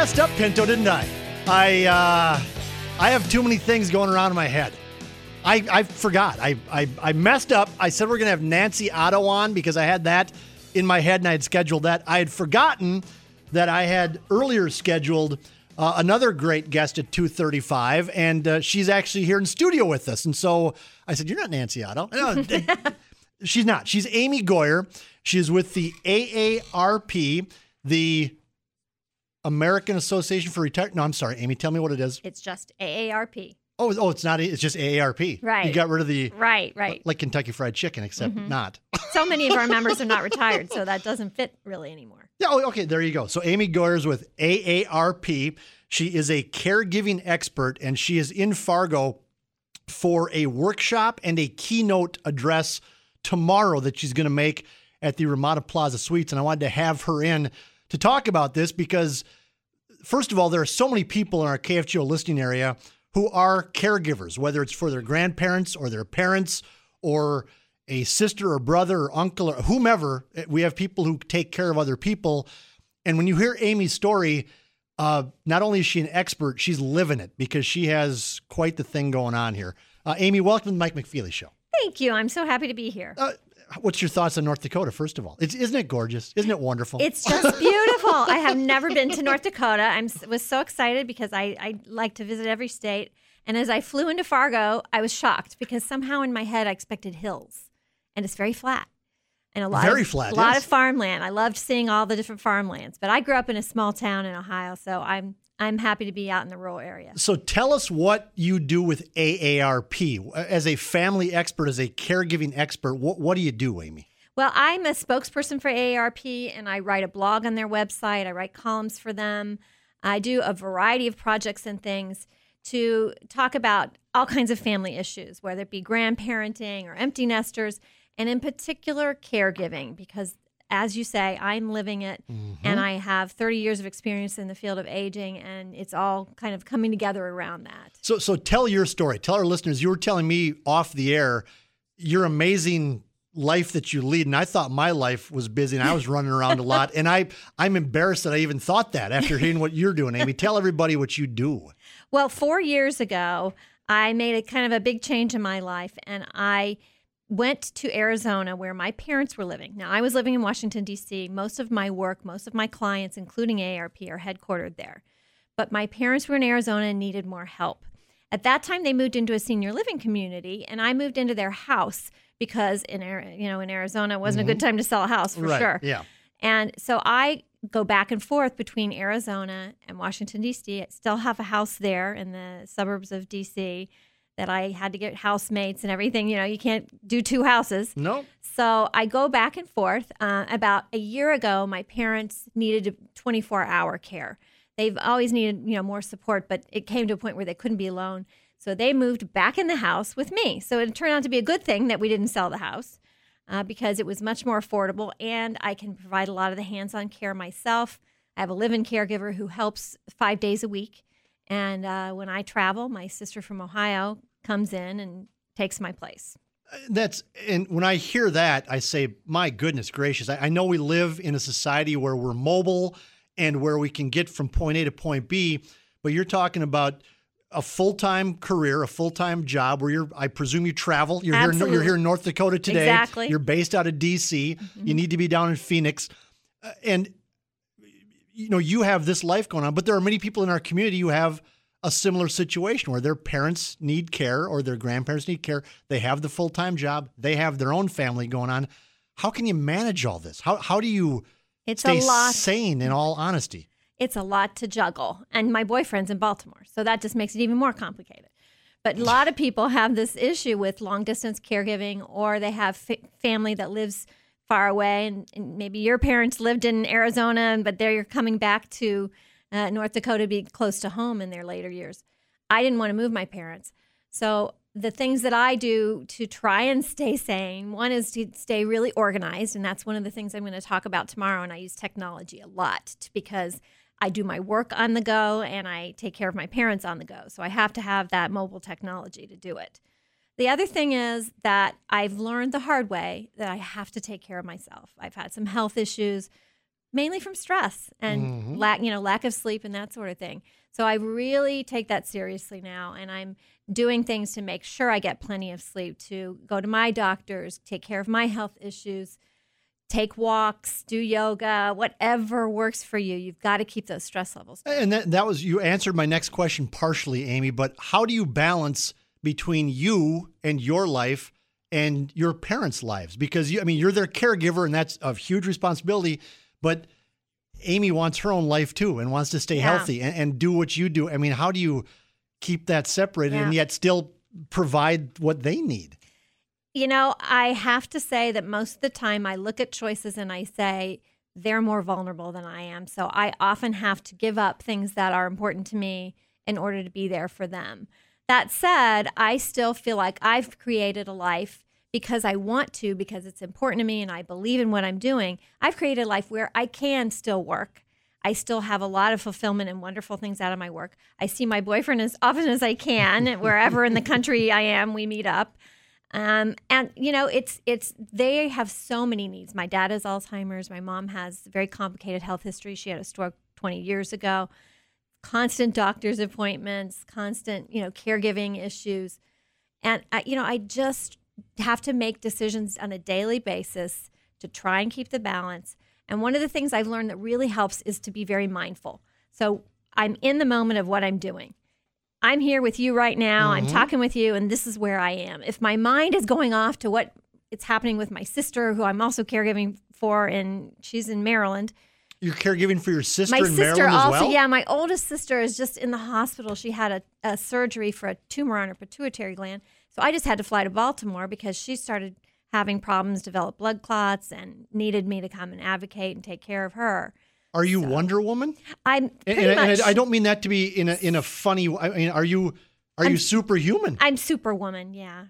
messed up, Pinto, didn't I? I have too many things going around in my head. I forgot. I messed up. I said we're going to have Nancy Otto on because I had that in my head and I had scheduled that. I had forgotten that I had earlier scheduled another great guest at 2:35, and she's actually here in studio with us. And so I said, "You're not Nancy Otto." No, she's not. She's Amy Goyer. She is with the AARP, the American Association for Retired. No, I'm sorry, Amy. Tell me what it is. It's just AARP. Oh, it's not. It's just AARP. Right. You got rid of the right, like Kentucky Fried Chicken, except not. So many of our members are not retired, so that doesn't fit really anymore. Yeah. Okay. There you go. So Amy Goyer's with AARP. She is a caregiving expert, and she is in Fargo for a workshop and a keynote address tomorrow that she's going to make at the Ramada Plaza Suites. And I wanted to have her in to talk about this because, first of all, there are so many people in our KFGO listening area who are caregivers, whether it's for their grandparents or their parents or a sister or brother or uncle or whomever. We have people who take care of other people. And when you hear Amy's story, not only is she an expert, she's living it because she has quite the thing going on here. Amy, welcome to the Mike McFeely Show. Thank you. I'm so happy to be here. What's your thoughts on North Dakota, first of all? Isn't it gorgeous? Isn't it wonderful? It's just beautiful. I have never been to North Dakota. I was so excited because I like to visit every state. And as I flew into Fargo, I was shocked because somehow in my head I expected hills. And it's very flat. And a lot of farmland. I loved seeing all the different farmlands. But I grew up in a small town in Ohio, so I'm happy to be out in the rural area. So tell us what you do with AARP. As a family expert, as a caregiving expert, what do you do, Amy? Well, I'm a spokesperson for AARP, and I write a blog on their website. I write columns for them. I do a variety of projects and things to talk about all kinds of family issues, whether it be grandparenting or empty nesters, and in particular, caregiving, because as you say, I'm living it, and I have 30 years of experience in the field of aging, and it's all kind of coming together around that. So tell your story. Tell our listeners, you were telling me off the air, your amazing life that you lead, and I thought my life was busy, and I was running around a lot, and I'm embarrassed that I even thought that after hearing what you're doing, Amy. Tell everybody what you do. Well, 4 years ago, I made a kind of a big change in my life, and I went to Arizona where my parents were living. Now, I was living in Washington, D.C. Most of my work, most of my clients, including AARP, are headquartered there. But my parents were in Arizona and needed more help. At that time, they moved into a senior living community, and I moved into their house because in Arizona, it wasn't a good time to sell a house for sure. Yeah. And so I go back and forth between Arizona and Washington, D.C. I still have a house there in the suburbs of D.C., that I had to get housemates and everything. You know, you can't do two houses. No. So I go back and forth. About a year ago, my parents needed 24-hour care. They've always needed, more support, but it came to a point where they couldn't be alone. So they moved back in the house with me. So it turned out to be a good thing that we didn't sell the house because it was much more affordable, and I can provide a lot of the hands-on care myself. I have a live-in caregiver who helps 5 days a week. And when I travel, my sister from Ohio comes in and takes my place. And when I hear that, I say, my goodness gracious, I know we live in a society where we're mobile and where we can get from point A to point B, but you're talking about a full-time career, a full-time job where I presume you travel. You're here in North Dakota today. Exactly. You're based out of D.C. You need to be down in Phoenix. And you have this life going on, but there are many people in our community who have a similar situation where their parents need care or their grandparents need care. They have the full-time job. They have their own family going on. How can you manage all this? How do you stay sane, in all honesty? It's a lot to juggle. And my boyfriend's in Baltimore, so that just makes it even more complicated. But a lot of people have this issue with long-distance caregiving, or they have family that lives far away, and maybe your parents lived in Arizona, but they're coming back to North Dakota to be close to home in their later years. I didn't want to move my parents. So the things that I do to try and stay sane, one is to stay really organized, and that's one of the things I'm going to talk about tomorrow, and I use technology a lot because I do my work on the go, and I take care of my parents on the go. So I have to have that mobile technology to do it. The other thing is that I've learned the hard way that I have to take care of myself. I've had some health issues. mainly from stress and lack of sleep and that sort of thing. So I really take that seriously now, and I'm doing things to make sure I get plenty of sleep, to go to my doctors, take care of my health issues, take walks, do yoga, whatever works for you. You've got to keep those stress levels down. And that was, you answered my next question partially, Amy, but how do you balance between you and your life and your parents' lives? Because you're their caregiver, and that's a huge responsibility, but Amy wants her own life too and wants to stay healthy and do what you do. I mean, how do you keep that separated and yet still provide what they need? I have to say that most of the time I look at choices and I say they're more vulnerable than I am. So I often have to give up things that are important to me in order to be there for them. That said, I still feel like I've created a life because I want to, because it's important to me and I believe in what I'm doing. I've created a life where I can still work. I still have a lot of fulfillment and wonderful things out of my work. I see my boyfriend as often as I can. Wherever in the country I am, we meet up. And they have so many needs. My dad has Alzheimer's. My mom has very complicated health history. She had a stroke 20 years ago. Constant doctor's appointments, constant, caregiving issues. And, I just have to make decisions on a daily basis to try and keep the balance. And one of the things I've learned that really helps is to be very mindful. So I'm in the moment of what I'm doing. I'm here with you right now. I'm talking with you, and this is where I am. If my mind is going off to what it's happening with my sister, who I'm also caregiving for, and she's in Maryland. You're caregiving for your sister in Maryland also, as well? Yeah, my oldest sister is just in the hospital. She had a surgery for a tumor on her pituitary gland. So I just had to fly to Baltimore because she started having problems, develop blood clots, and needed me to come and advocate and take care of her. Are you Wonder Woman? I'm pretty much. And I don't mean that to be in a funny way. I mean, are you superhuman? I'm Superwoman. Yeah.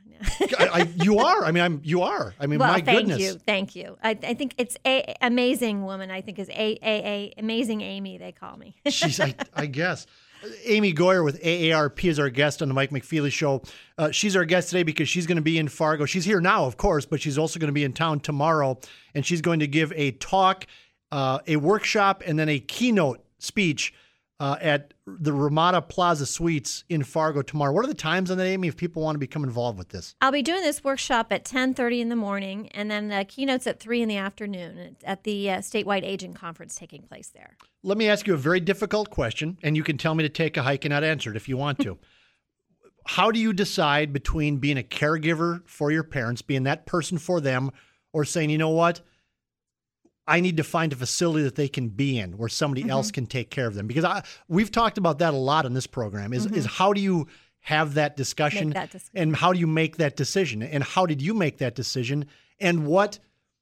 You are. You are. Well, my goodness. Thank you. I think it's Amazing Woman. I think is Amazing Amy. They call me. I guess. Amy Goyer with AARP is our guest on the Mike McFeely Show. She's our guest today because she's going to be in Fargo. She's here now, of course, but she's also going to be in town tomorrow, and she's going to give a talk, a workshop, and then a keynote speech at the Ramada Plaza Suites in Fargo tomorrow. What are the times on that, Amy, if people want to become involved with this? I'll be doing this workshop at 10:30 in the morning, and then the keynote's at 3 in the afternoon at the statewide aging conference taking place there. Let me ask you a very difficult question, and you can tell me to take a hike and not answer it if you want to. How do you decide between being a caregiver for your parents, being that person for them, or saying, you know what, I need to find a facility that they can be in where somebody else can take care of them? Because we've talked about that a lot in this program, is how do you have that discussion, and how do you make that decision? And how did you make that decision? And what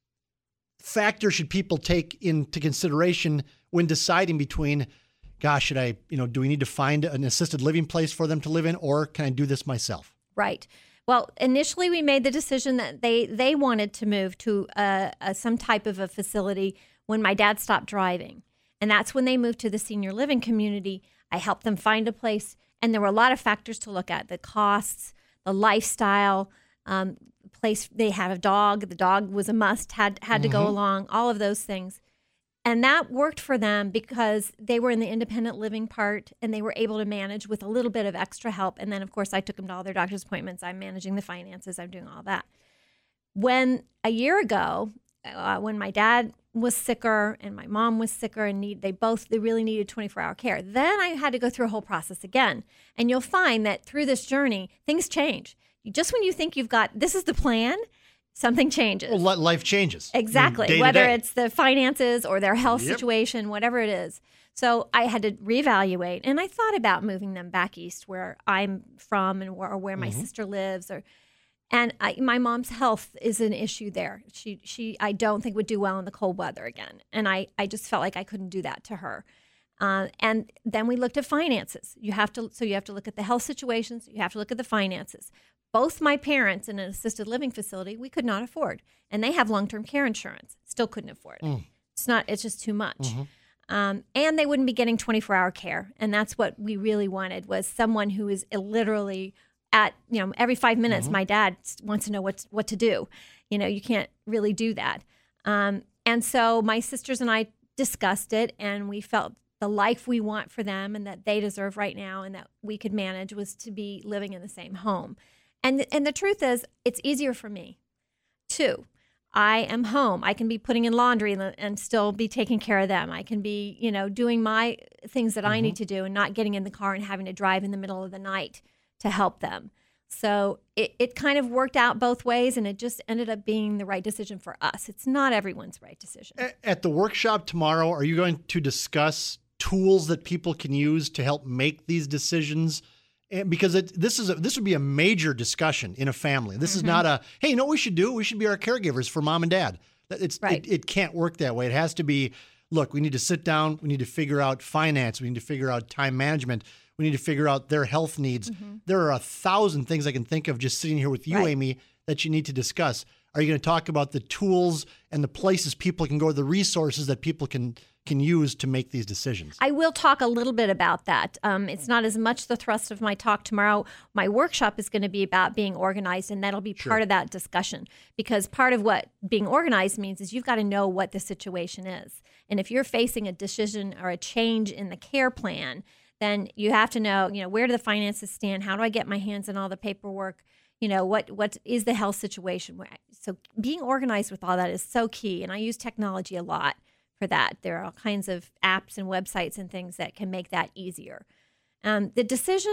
factor should people take into consideration when deciding between, gosh, should I, do we need to find an assisted living place for them to live in, or can I do this myself? Right. Well, initially we made the decision that they wanted to move to some type of a facility when my dad stopped driving. And that's when they moved to the senior living community. I helped them find a place. And there were a lot of factors to look at: the costs, the lifestyle, place. They had a dog. The dog was a must, had to go along, all of those things. And that worked for them because they were in the independent living part and they were able to manage with a little bit of extra help. And then, of course, I took them to all their doctor's appointments. I'm managing the finances. I'm doing all that. When a year ago, when my dad was sicker and my mom was sicker and they really needed 24-hour care, then I had to go through a whole process again. And you'll find that through this journey, things change. Just when you think you've got, this is the plan, something changes. Well, life changes. Exactly. Day to whether day. It's the finances or their health situation, whatever it is. So I had to reevaluate, and I thought about moving them back east where I'm from and where my sister lives. My mom's health is an issue there. She I don't think would do well in the cold weather again. And I just felt like I couldn't do that to her. And then we looked at finances. You have to look at the health situations. You have to look at the finances. Both my parents in an assisted living facility, we could not afford. And they have long-term care insurance. Still couldn't afford it. It's just too much. And they wouldn't be getting 24-hour care. And that's what we really wanted, was someone who is literally at, every 5 minutes, my dad wants to know what to do. You can't really do that. And And so my sisters and I discussed it, and we felt the life we want for them and that they deserve right now and that we could manage was to be living in the same home. And the truth is, it's easier for me. 2, I am home. I can be putting in laundry and still be taking care of them. I can be, doing my things that I need to do and not getting in the car and having to drive in the middle of the night to help them. So it kind of worked out both ways, and it just ended up being the right decision for us. It's not everyone's right decision. At the workshop tomorrow, are you going to discuss tools that people can use to help make these decisions? And because this would be a major discussion in a family. This is not a, hey, you know what we should do? We should be our caregivers for mom and dad. Right. It can't work that way. It has to be, look, we need to sit down. We need to figure out finance. We need to figure out time management. We need to figure out their health needs. There are 1,000 things I can think of just sitting here with you, Right. Amy, that you need to discuss. Are you going to talk about the tools and the places people can go, the resources that people can use to make these decisions? I will talk a little bit about that. It's not as much the thrust of my talk tomorrow. My workshop is going to be about being organized, and that'll be part of that discussion. Because part of what being organized means is you've got to know what the situation is. And if you're facing a decision or a change in the care plan, then you have to know, where do the finances stand? How do I get my hands on all the paperwork? What is the health situation? So being organized with all that is so key. And I use technology a lot for that. There are all kinds of apps and websites and things that can make that easier. The decision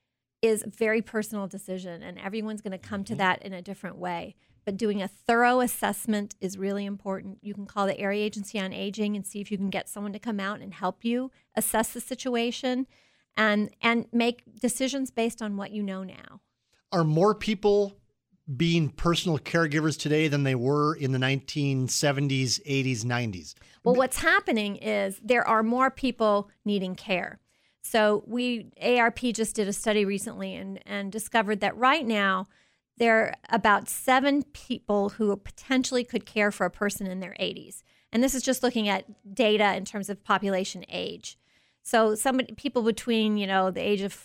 is a very personal decision, and everyone's going to come to that in a different way. But doing a thorough assessment is really important. You can call the Area Agency on Aging and see if you can get someone to come out and help you assess the situation and make decisions based on what you know now. Are more people being personal caregivers today than they were in the 1970s, 80s, 90s? Well, what's happening is there are more people needing care. So AARP just did a study recently and discovered that right now there are about 7 people who potentially could care for a person in their 80s. And this is just looking at data in terms of population age. So people between, the age of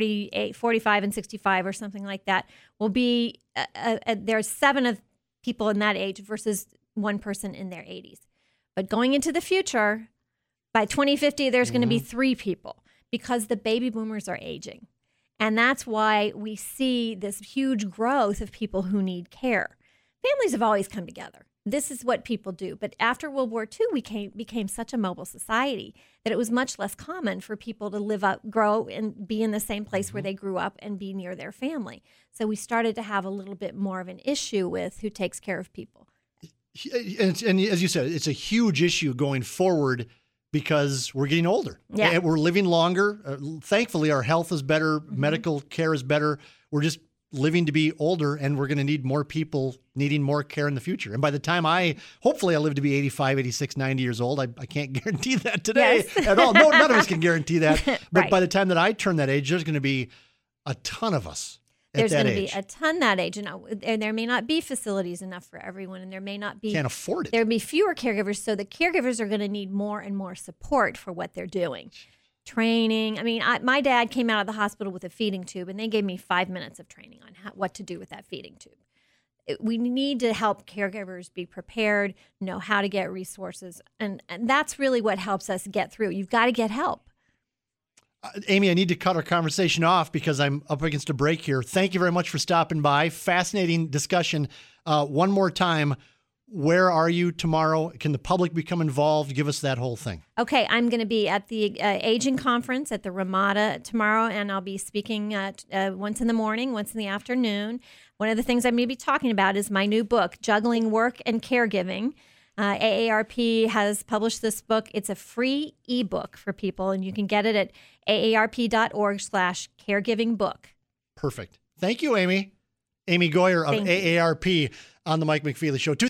45 and 65 or something like that will be, there's 7 of people in that age versus 1 person in their 80s. But going into the future, by 2050, there's going to be 3 people because the baby boomers are aging. And that's why we see this huge growth of people who need care. Families have always come together. This is what people do. But after World War II, we became such a mobile society that it was much less common for people to live up, grow, and be in the same place where they grew up and be near their family. So we started to have a little bit more of an issue with who takes care of people. And as you said, it's a huge issue going forward because we're getting older. Yeah. And we're living longer. Thankfully, our health is better. Medical care is better. We're just living to be older, and we're going to need more people needing more care in the future. And by the time hopefully I live to be 85, 86, 90 years old. I can't guarantee that today at all. No, none of us can guarantee that. But Right. by the time that I turn that age, there's going to be a ton of us at that age. There's going to be a ton that age. And there may not be facilities enough for everyone, and there may not be. Can't afford it. There'll be fewer caregivers, so the caregivers are going to need more and more support for what they're doing. Training. I mean, my dad came out of the hospital with a feeding tube, and they gave me 5 minutes of training on what to do with that feeding tube. We need to help caregivers be prepared, know how to get resources, and that's really what helps us get through. You've got to get help. Amy, I need to cut our conversation off because I'm up against a break here. Thank you very much for stopping by. Fascinating discussion. One more time, where are you tomorrow? Can the public become involved? Give us that whole thing. Okay, I'm going to be at the Aging Conference at the Ramada tomorrow, and I'll be speaking once in the morning, once in the afternoon. One of the things I'm going to be talking about is my new book, Juggling Work and Caregiving. AARP has published this book. It's a free ebook for people, and you can get it at aarp.org/caregivingbook. Perfect. Thank you, Amy. Amy Goyer of AARP on the Mike McFeely Show.